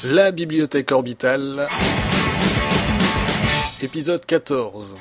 La bibliothèque orbitale, épisode 14.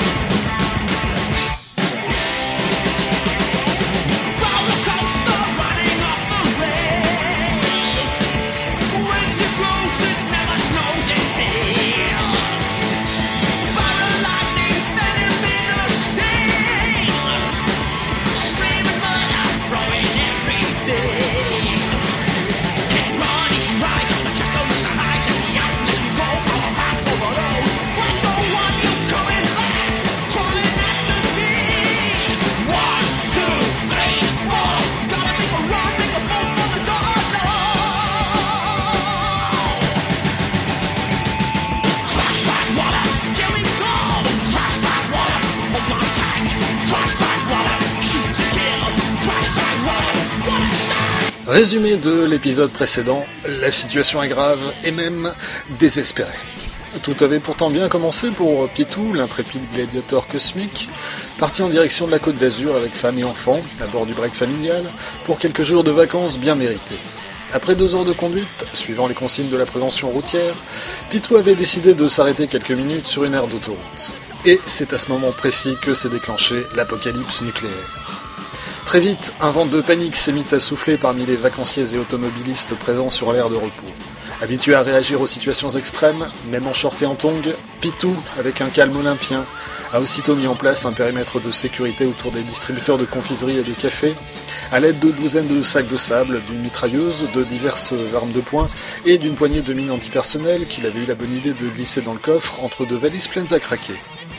Résumé de l'épisode précédent, la situation est grave et même désespérée. Tout avait pourtant bien commencé pour Pitou, l'intrépide gladiateur cosmique, parti en direction de la Côte d'Azur avec femme et enfants, à bord du break familial, pour quelques jours de vacances bien mérités. Après 2 heures de conduite, suivant les consignes de la prévention routière, Pitou avait décidé de s'arrêter quelques minutes sur une aire d'autoroute. Et c'est à ce moment précis que s'est déclenché l'apocalypse nucléaire. Très vite, un vent de panique s'est mis à souffler parmi les vacanciers et automobilistes présents sur l'aire de repos. Habitué à réagir aux situations extrêmes, même en short et en tongs, Pitou, avec un calme olympien, a aussitôt mis en place un périmètre de sécurité autour des distributeurs de confiserie et de café, à l'aide de douzaines de sacs de sable, d'une mitrailleuse, de diverses armes de poing et d'une poignée de mines antipersonnelles qu'il avait eu la bonne idée de glisser dans le coffre entre 2 valises pleines à craquer.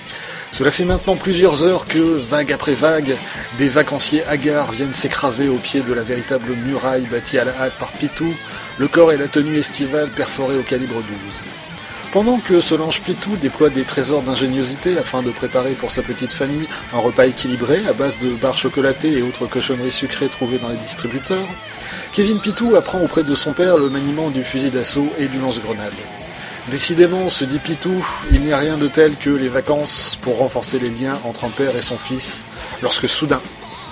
Cela fait maintenant plusieurs heures que, vague après vague, des vacanciers hagards viennent s'écraser au pied de la véritable muraille bâtie à la hâte par Pitou, le corps et la tenue estivale perforés au calibre 12. Pendant que Solange Pitou déploie des trésors d'ingéniosité afin de préparer pour sa petite famille un repas équilibré à base de barres chocolatées et autres cochonneries sucrées trouvées dans les distributeurs, Kevin Pitou apprend auprès de son père le maniement du fusil d'assaut et du lance-grenade. Décidément, se dit Pitou, il n'y a rien de tel que les vacances pour renforcer les liens entre un père et son fils, lorsque soudain,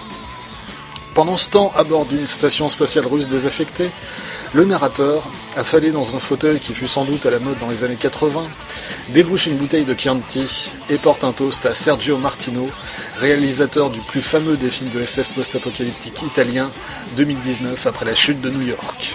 pendant ce temps, à bord d'une station spatiale russe désaffectée, le narrateur, affalé dans un fauteuil qui fut sans doute à la mode dans les années 80, débouche une bouteille de Chianti et porte un toast à Sergio Martino, réalisateur du plus fameux des films de SF post-apocalyptique italien, 2019 après la chute de New York.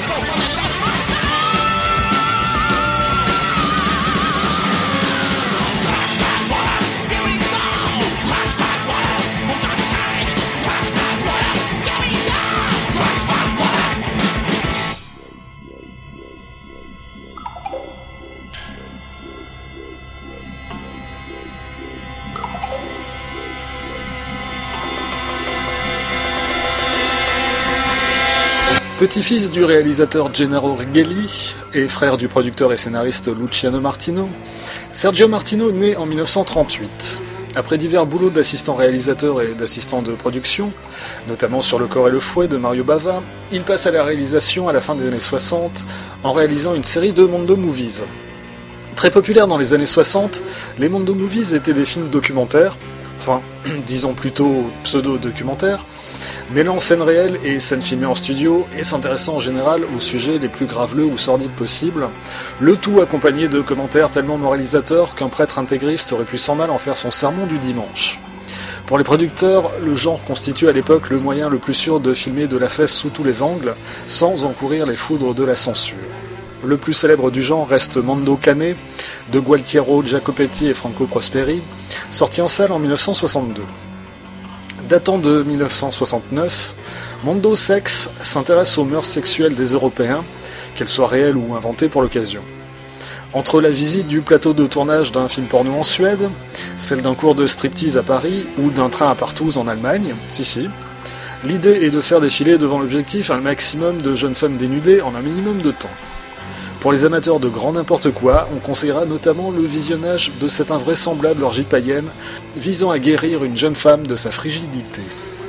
Petit-fils du réalisateur Gennaro Righelli et frère du producteur et scénariste Luciano Martino, Sergio Martino naît en 1938. Après divers boulots d'assistant réalisateur et d'assistant de production, notamment sur Le corps et le fouet de Mario Bava, il passe à la réalisation à la fin des années 60 en réalisant une série de Mondo Movies. Très populaires dans les années 60, les Mondo Movies étaient des films documentaires, enfin, disons plutôt pseudo-documentaires, mêlant scènes réelles et scènes filmées en studio et s'intéressant en général aux sujets les plus graveleux ou sordides possibles, le tout accompagné de commentaires tellement moralisateurs qu'un prêtre intégriste aurait pu sans mal en faire son sermon du dimanche. Pour les producteurs, le genre constitue à l'époque le moyen le plus sûr de filmer de la fesse sous tous les angles, sans encourir les foudres de la censure. Le plus célèbre du genre reste Mondo Cane, de Gualtiero Jacopetti et Franco Prosperi, sorti en salle en 1962. Datant de 1969, Mondo Sex s'intéresse aux mœurs sexuelles des Européens, qu'elles soient réelles ou inventées pour l'occasion. Entre la visite du plateau de tournage d'un film porno en Suède, celle d'un cours de striptease à Paris ou d'un train à Partouze en Allemagne, l'idée est de faire défiler devant l'objectif un maximum de jeunes femmes dénudées en un minimum de temps. Pour les amateurs de grand n'importe quoi, on conseillera notamment le visionnage de cette invraisemblable orgie païenne visant à guérir une jeune femme de sa frigidité.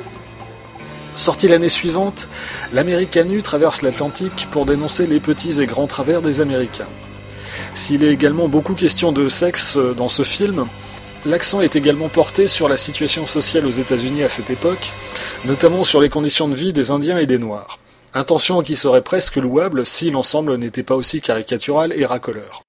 Sorti l'année suivante, l'Américain nu traverse l'Atlantique pour dénoncer les petits et grands travers des Américains. S'il est également beaucoup question de sexe dans ce film, l'accent est également porté sur la situation sociale aux États-Unis à cette époque, notamment sur les conditions de vie des Indiens et des Noirs. Intention qui serait presque louable si l'ensemble n'était pas aussi caricatural et racoleur.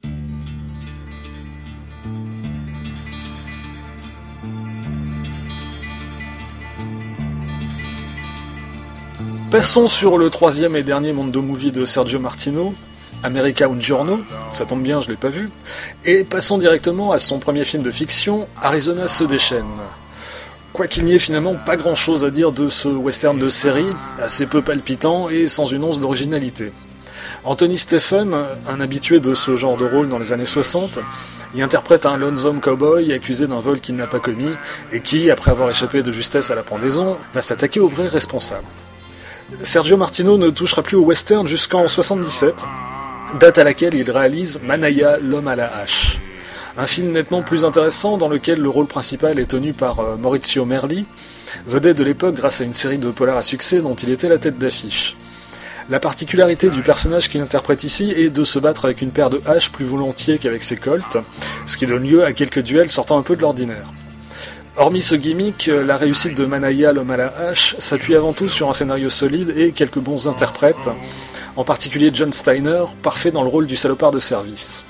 Passons sur le troisième et dernier Mondo Movie de Sergio Martino, America Un Giorno, ça tombe bien, je l'ai pas vu, et passons directement à son premier film de fiction, Arizona se déchaîne. Quoiqu'il n'y ait finalement pas grand chose à dire de ce western de série, assez peu palpitant et sans une once d'originalité. Anthony Stephen, un habitué de ce genre de rôle dans les années 60, y interprète un lonesome cowboy accusé d'un vol qu'il n'a pas commis et qui, après avoir échappé de justesse à la pendaison, va s'attaquer au vrai responsable. Sergio Martino ne touchera plus au western jusqu'en 77, date à laquelle il réalise Manaya, l'homme à la hache. Un film nettement plus intéressant dans lequel le rôle principal est tenu par Maurizio Merli, vedette de l'époque grâce à une série de polars à succès dont il était la tête d'affiche. La particularité du personnage qu'il interprète ici est de se battre avec une paire de haches plus volontiers qu'avec ses colts, ce qui donne lieu à quelques duels sortant un peu de l'ordinaire. Hormis ce gimmick, la réussite de Manaya, l'homme à la hache, s'appuie avant tout sur un scénario solide et quelques bons interprètes, en particulier John Steiner, parfait dans le rôle du salopard de service.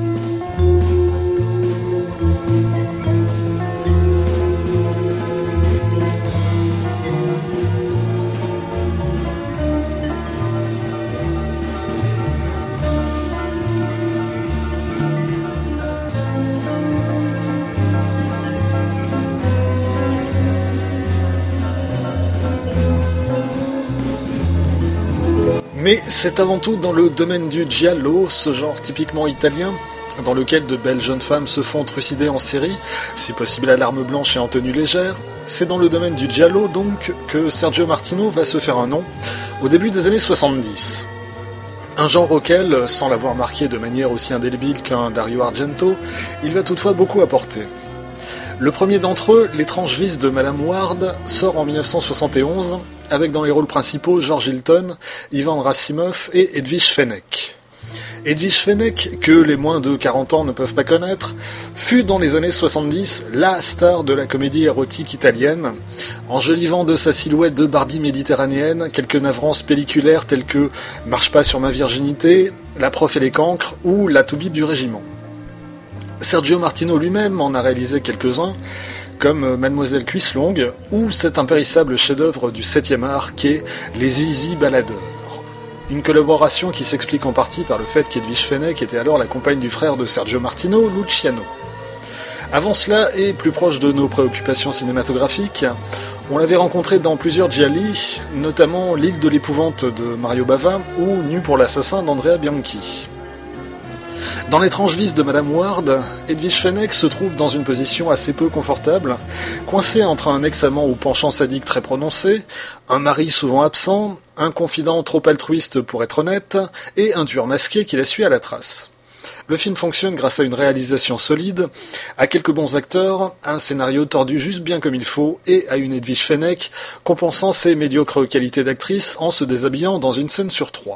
Mais c'est avant tout dans le domaine du giallo, ce genre typiquement italien, dans lequel de belles jeunes femmes se font trucider en série, si possible à l'arme blanche et en tenue légère. C'est dans le domaine du giallo donc que Sergio Martino va se faire un nom au début des années 70. Un genre auquel, sans l'avoir marqué de manière aussi indélébile qu'un Dario Argento, il va toutefois beaucoup apporter. Le premier d'entre eux, L'étrange vice de Madame Ward, sort en 1971, avec dans les rôles principaux George Hilton, Ivan Rassimov et Edwige Fenech. Edwige Fenech, que les moins de 40 ans ne peuvent pas connaître, fut dans les années 70 la star de la comédie érotique italienne, enjolivant de sa silhouette de Barbie méditerranéenne quelques navrances pelliculaires telles que Marche pas sur ma virginité, La prof et les cancres ou La toubib du régiment. Sergio Martino lui-même en a réalisé quelques-uns, comme Mademoiselle Cuisse-Longue, ou cet impérissable chef-d'œuvre du 7e art qu'est Les Zizi Baladeurs. Une collaboration qui s'explique en partie par le fait qu'Edwige Fenech était alors la compagne du frère de Sergio Martino, Luciano. Avant cela, et plus proche de nos préoccupations cinématographiques, on l'avait rencontré dans plusieurs gialli, notamment L'île de l'épouvante de Mario Bava ou Nu pour l'assassin d'Andrea Bianchi. Dans L'étrange vice de Madame Ward, Edwige Fenech se trouve dans une position assez peu confortable, coincée entre un ex-amant au penchant sadique très prononcé, un mari souvent absent, un confident trop altruiste pour être honnête, et un tueur masqué qui la suit à la trace. Le film fonctionne grâce à une réalisation solide, à quelques bons acteurs, un scénario tordu juste bien comme il faut, et à une Edwige Fenech compensant ses médiocres qualités d'actrice en se déshabillant dans une scène sur 3.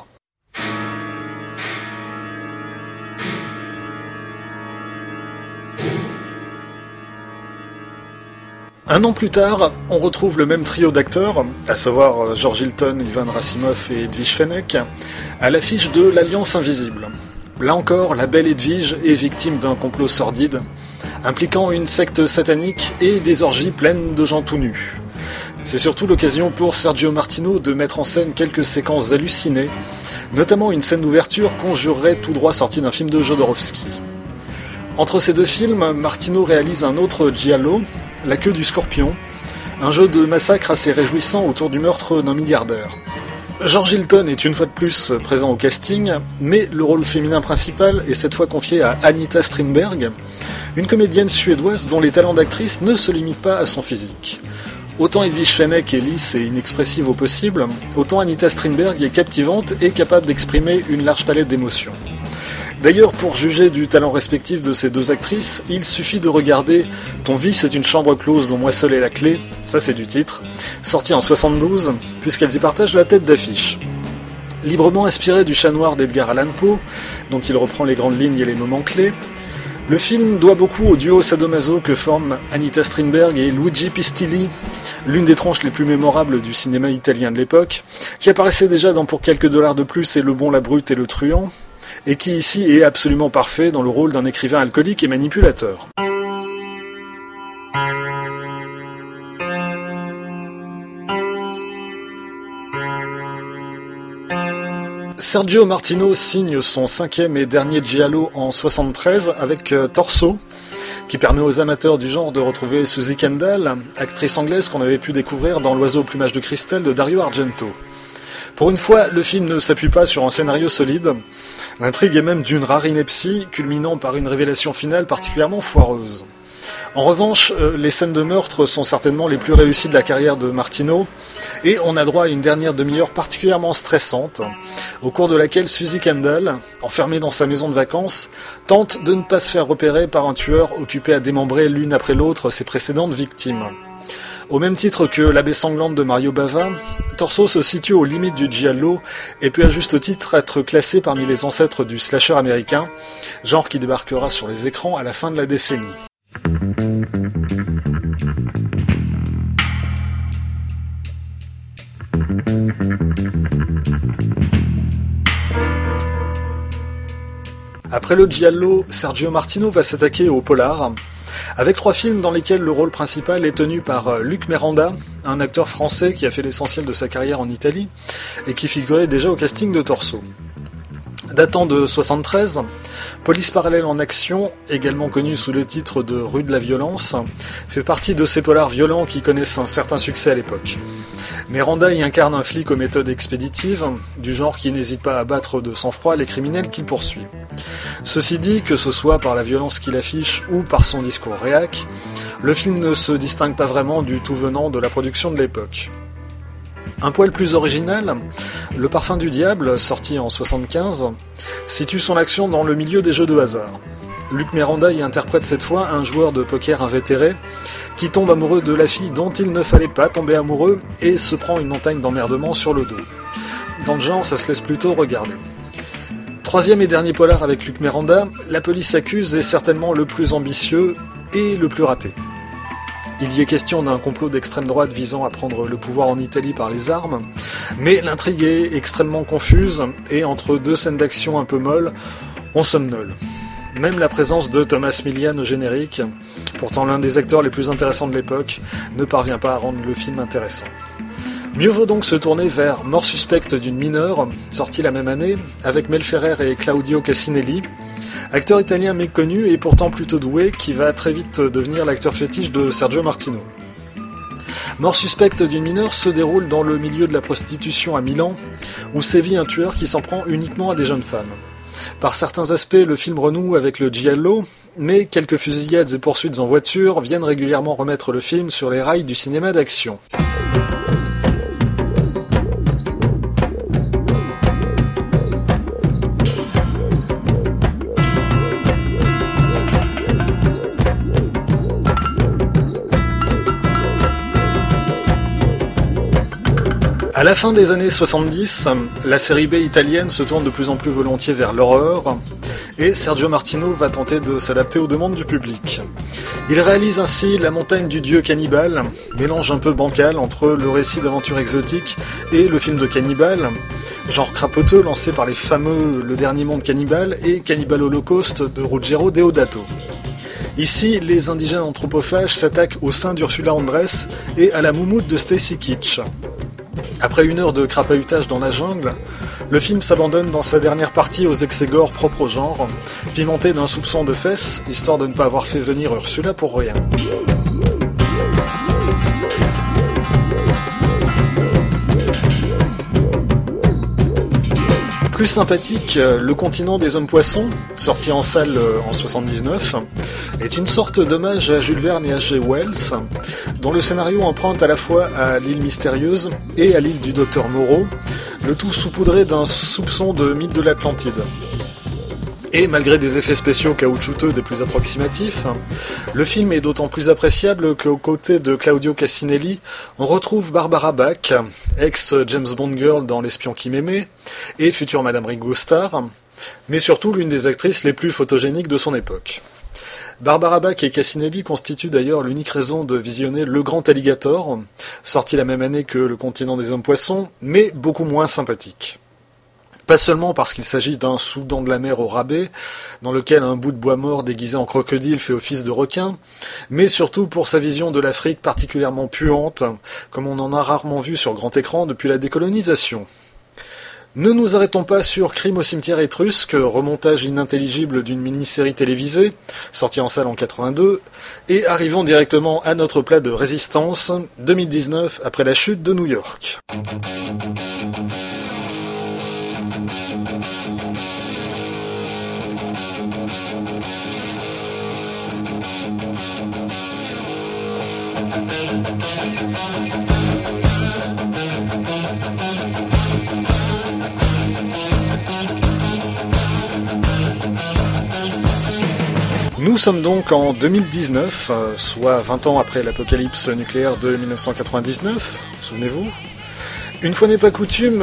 Un an plus tard, on retrouve le même trio d'acteurs, à savoir George Hilton, Ivan Rassimov et Edwige Fenech, à l'affiche de L'Alliance Invisible. Là encore, la belle Edwige est victime d'un complot sordide, impliquant une secte satanique et des orgies pleines de gens tout nus. C'est surtout l'occasion pour Sergio Martino de mettre en scène quelques séquences hallucinées, notamment une scène d'ouverture qu'on jurerait tout droit sortie d'un film de Jodorowsky. Entre ces deux films, Martino réalise un autre giallo, La queue du scorpion, un jeu de massacre assez réjouissant autour du meurtre d'un milliardaire. George Hilton est une fois de plus présent au casting, mais le rôle féminin principal est cette fois confié à Anita Strindberg, une comédienne suédoise dont les talents d'actrice ne se limitent pas à son physique. Autant Edwige Fenech est lisse et inexpressive au possible, autant Anita Strindberg est captivante et capable d'exprimer une large palette d'émotions. D'ailleurs, pour juger du talent respectif de ces deux actrices, il suffit de regarder Ton vice est une chambre close dont moi seul est la clé, ça c'est du titre, sorti en 72, puisqu'elles y partagent la tête d'affiche. Librement inspiré du Chat noir d'Edgar Allan Poe, dont il reprend les grandes lignes et les moments clés, Le film doit beaucoup au duo sadomaso que forment Anita Strindberg et Luigi Pistilli, l'une des tranches les plus mémorables du cinéma italien de l'époque, qui apparaissait déjà dans Pour quelques dollars de plus et Le bon, la brute et le truand, et qui ici est absolument parfait dans le rôle d'un écrivain alcoolique et manipulateur. Sergio Martino signe son 5e et dernier giallo en 1973 avec Torso, qui permet aux amateurs du genre de retrouver Suzy Kendall, actrice anglaise qu'on avait pu découvrir dans L'oiseau au plumage de cristal de Dario Argento. Pour une fois, le film ne s'appuie pas sur un scénario solide, l'intrigue est même d'une rare ineptie, culminant par une révélation finale particulièrement foireuse. En revanche, les scènes de meurtre sont certainement les plus réussies de la carrière de Martino, et on a droit à une dernière demi-heure particulièrement stressante, au cours de laquelle Suzy Kendall, enfermée dans sa maison de vacances, tente de ne pas se faire repérer par un tueur occupé à démembrer l'une après l'autre ses précédentes victimes. Au même titre que L'abbé sanglante de Mario Bava, Torso se situe aux limites du giallo et peut à juste titre être classé parmi les ancêtres du slasher américain, genre qui débarquera sur les écrans à la fin de la décennie. Après le giallo, Sergio Martino va s'attaquer au polar, avec 3 films dans lesquels le rôle principal est tenu par Luc Merenda, un acteur français qui a fait l'essentiel de sa carrière en Italie et qui figurait déjà au casting de Torso. Datant de 1973, Police parallèle en action, également connu sous le titre de Rue de la violence, fait partie de ces polars violents qui connaissent un certain succès à l'époque. Miranda y incarne un flic aux méthodes expéditives, du genre qui n'hésite pas à battre de sang-froid les criminels qu'il poursuit. Ceci dit, que ce soit par la violence qu'il affiche ou par son discours réac, le film ne se distingue pas vraiment du tout venant de la production de l'époque. Un poil plus original, Le parfum du diable, sorti en 1975, situe son action dans le milieu des jeux de hasard. Luc Miranda y interprète cette fois un joueur de poker invétéré qui tombe amoureux de la fille dont il ne fallait pas tomber amoureux et se prend une montagne d'emmerdements sur le dos. Dans le genre, ça se laisse plutôt regarder. 3e et dernier polar avec Luc Miranda, La police accuse est certainement le plus ambitieux et le plus raté. Il y est question d'un complot d'extrême droite visant à prendre le pouvoir en Italie par les armes, mais l'intrigue est extrêmement confuse et entre 2 scènes d'action un peu molles, on somnole. Même la présence de Thomas Milian au générique, pourtant l'un des acteurs les plus intéressants de l'époque, ne parvient pas à rendre le film intéressant. Mieux vaut donc se tourner vers Mort suspecte d'une mineure, sorti la même année, avec Mel Ferrer et Claudio Cassinelli, acteur italien méconnu et pourtant plutôt doué, qui va très vite devenir l'acteur fétiche de Sergio Martino. Mort suspecte d'une mineure se déroule dans le milieu de la prostitution à Milan, où sévit un tueur qui s'en prend uniquement à des jeunes femmes. Par certains aspects, le film renoue avec le giallo, mais quelques fusillades et poursuites en voiture viennent régulièrement remettre le film sur les rails du cinéma d'action. À la fin des années 70, la série B italienne se tourne de plus en plus volontiers vers l'horreur, et Sergio Martino va tenter de s'adapter aux demandes du public. Il réalise ainsi La montagne du dieu cannibale, mélange un peu bancal entre le récit d'aventure exotique et le film de cannibale, genre crapoteux lancé par les fameux Le Dernier Monde Cannibale et Cannibal Holocaust de Ruggero Deodato. Ici, les indigènes anthropophages s'attaquent au sein d'Ursula Andress et à la moumoute de Stacy Keach. Après 1 heure de crapahutage dans la jungle, le film s'abandonne dans sa dernière partie aux excès gore propres au genre, pimenté d'un soupçon de fesses, histoire de ne pas avoir fait venir Ursula pour rien. Plus sympathique, Le continent des hommes poissons, sorti en salle en 1979, est une sorte d'hommage à Jules Verne et H.G. Wells, dont le scénario emprunte à la fois à l'île mystérieuse et à l'île du docteur Moreau, le tout saupoudré d'un soupçon de mythe de l'Atlantide. Et malgré des effets spéciaux caoutchouteux des plus approximatifs, le film est d'autant plus appréciable qu'aux côtés de Claudio Cassinelli, on retrouve Barbara Bach, ex-James Bond girl dans L'espion qui m'aimait, et future Madame Ringo Starr, mais surtout l'une des actrices les plus photogéniques de son époque. Barbara Bach et Cassinelli constituent d'ailleurs l'unique raison de visionner Le Grand Alligator, sorti la même année que Le Continent des Hommes Poissons, mais beaucoup moins sympathique. Pas seulement parce qu'il s'agit d'un Soudan de la mer au rabais, dans lequel un bout de bois mort déguisé en crocodile fait office de requin, mais surtout pour sa vision de l'Afrique particulièrement puante, comme on en a rarement vu sur grand écran depuis la décolonisation. Ne nous arrêtons pas sur Crime au cimetière étrusque, remontage inintelligible d'une mini-série télévisée, sortie en salle en 82, et arrivons directement à notre plat de résistance, 2019, après la chute de New York. Nous sommes donc en 2019, soit 20 ans après l'apocalypse nucléaire de 1999, souvenez-vous. Une fois n'est pas coutume,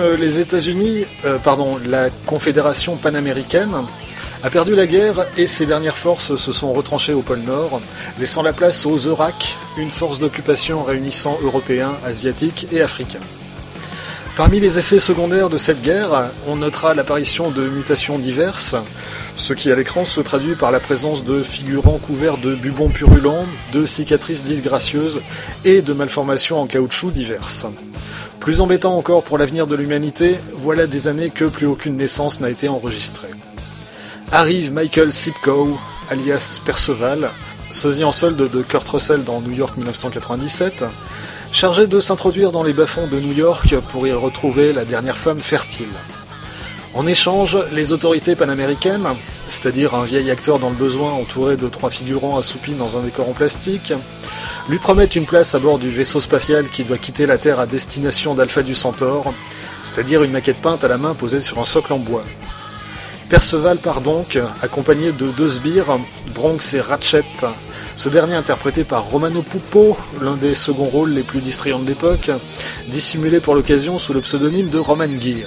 la Confédération panaméricaine a perdu la guerre et ses dernières forces se sont retranchées au pôle Nord, laissant la place aux EURAC, une force d'occupation réunissant Européens, Asiatiques et Africains. Parmi les effets secondaires de cette guerre, on notera l'apparition de mutations diverses, ce qui à l'écran se traduit par la présence de figurants couverts de bubons purulents, de cicatrices disgracieuses et de malformations en caoutchouc diverses. Plus embêtant encore pour l'avenir de l'humanité, voilà des années que plus aucune naissance n'a été enregistrée. Arrive Michael Sipkow, alias Perceval, sosie en solde de Kurt Russell dans New York 1997, chargé de s'introduire dans les bas-fonds de New York pour y retrouver la dernière femme fertile. En échange, les autorités panaméricaines, c'est-à-dire un vieil acteur dans le besoin entouré de 3 figurants assoupis dans un décor en plastique, lui promettent une place à bord du vaisseau spatial qui doit quitter la Terre à destination d'Alpha du Centaure, c'est-à-dire une maquette peinte à la main posée sur un socle en bois. Perceval part donc, accompagné de 2 sbires, Bronx et Ratchet, ce dernier interprété par Romano Pupo, l'un des seconds rôles les plus distrayants de l'époque, dissimulé pour l'occasion sous le pseudonyme de Roman Gear.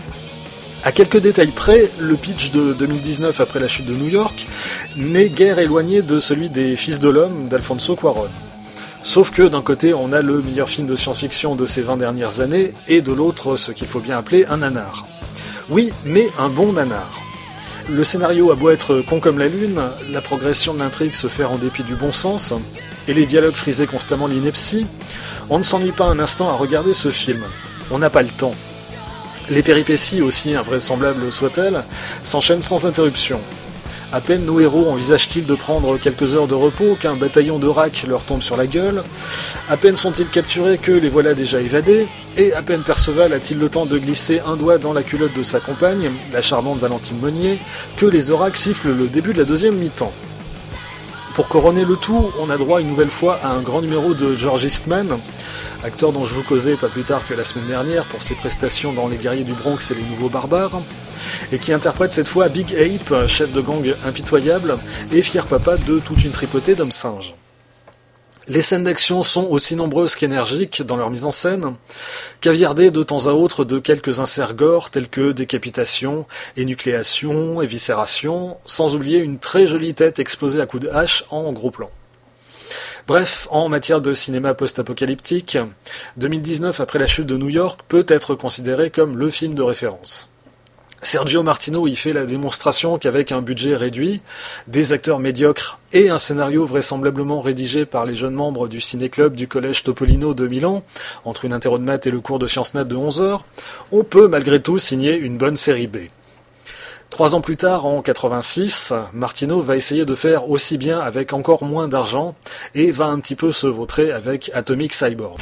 À quelques détails près, le pitch de 2019 après la chute de New York n'est guère éloigné de celui des Fils de l'Homme d'Alfonso Cuarón. Sauf que d'un côté on a le meilleur film de science-fiction de ces 20 dernières années, et de l'autre ce qu'il faut bien appeler un nanar. Oui, mais un bon nanar. Le scénario a beau être con comme la lune, la progression de l'intrigue se fait en dépit du bon sens, et les dialogues frisaient constamment l'ineptie, on ne s'ennuie pas un instant à regarder ce film. On n'a pas le temps. Les péripéties, aussi invraisemblables soient-elles, s'enchaînent sans interruption. À peine nos héros envisagent-ils de prendre quelques heures de repos qu'un bataillon de racks leur tombe sur la gueule, à peine sont-ils capturés que les voilà déjà évadés, et à peine Perceval a-t-il le temps de glisser un doigt dans la culotte de sa compagne, la charmante Valentine Monnier, que les oracles sifflent le début de la deuxième mi-temps. Pour couronner le tout, on a droit une nouvelle fois à un grand numéro de George Eastman, acteur dont je vous causais pas plus tard que la semaine dernière pour ses prestations dans Les Guerriers du Bronx et Les Nouveaux Barbares, et qui interprète cette fois Big Ape, chef de gang impitoyable et fier papa de toute une tripotée d'hommes singes. Les scènes d'action sont aussi nombreuses qu'énergiques dans leur mise en scène, caviardées de temps à autre de quelques inserts gore tels que décapitation, énucléation, éviscération, sans oublier une très jolie tête explosée à coups de hache en gros plan. Bref, en matière de cinéma post-apocalyptique, 2019 après la chute de New York peut être considéré comme le film de référence. Sergio Martino y fait la démonstration qu'avec un budget réduit, des acteurs médiocres et un scénario vraisemblablement rédigé par les jeunes membres du ciné-club du collège Topolino de Milan, entre une interro de maths et le cours de sciences nat de 11 heures, on peut malgré tout signer une bonne série B. 3 ans plus tard, en 86, Martino va essayer de faire aussi bien avec encore moins d'argent et va un petit peu se vautrer avec Atomic Cyborg.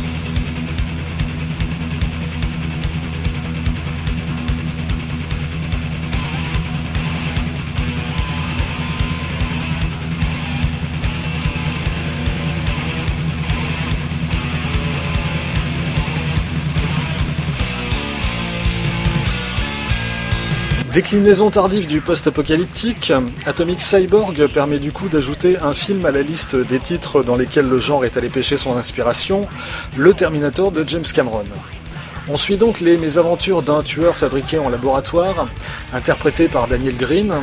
Déclinaison tardive du post-apocalyptique, Atomic Cyborg permet du coup d'ajouter un film à la liste des titres dans lesquels le genre est allé pêcher son inspiration, le Terminator de James Cameron. On suit donc les mésaventures d'un tueur fabriqué en laboratoire, interprété par Daniel Green,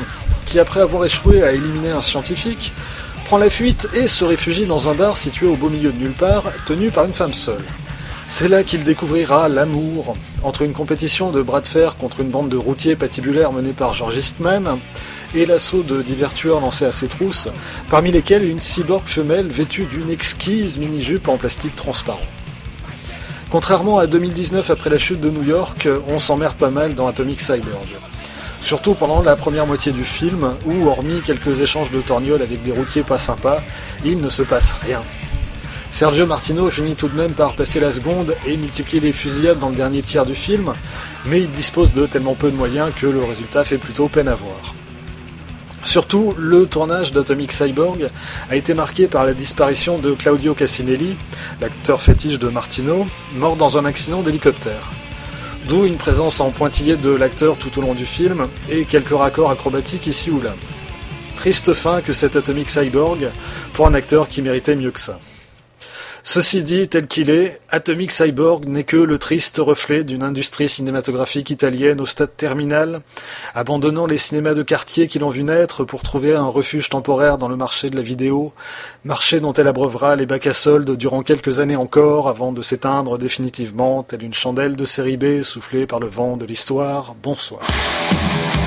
qui, après avoir échoué à éliminer un scientifique, prend la fuite et se réfugie dans un bar situé au beau milieu de nulle part, tenu par une femme seule. C'est là qu'il découvrira l'amour, entre une compétition de bras de fer contre une bande de routiers patibulaires menée par George Eastman, et l'assaut de divers tueurs lancés à ses trousses, parmi lesquels une cyborg femelle vêtue d'une exquise mini-jupe en plastique transparent. Contrairement à 2019 après la chute de New York, on s'emmerde pas mal dans Atomic Cyborg. Surtout pendant la première moitié du film, où, hormis quelques échanges de torgnoles avec des routiers pas sympas, il ne se passe rien. Sergio Martino finit tout de même par passer la seconde et multiplier les fusillades dans le dernier tiers du film, mais il dispose de tellement peu de moyens que le résultat fait plutôt peine à voir. Surtout, le tournage d'Atomic Cyborg a été marqué par la disparition de Claudio Cassinelli, l'acteur fétiche de Martino, mort dans un accident d'hélicoptère. D'où une présence en pointillé de l'acteur tout au long du film, et quelques raccords acrobatiques ici ou là. Triste fin que cet Atomic Cyborg, pour un acteur qui méritait mieux que ça. Ceci dit, tel qu'il est, Atomic Cyborg n'est que le triste reflet d'une industrie cinématographique italienne au stade terminal, abandonnant les cinémas de quartier qui l'ont vu naître pour trouver un refuge temporaire dans le marché de la vidéo, marché dont elle abreuvera les bacs à soldes durant quelques années encore avant de s'éteindre définitivement, telle une chandelle de série B soufflée par le vent de l'histoire. Bonsoir.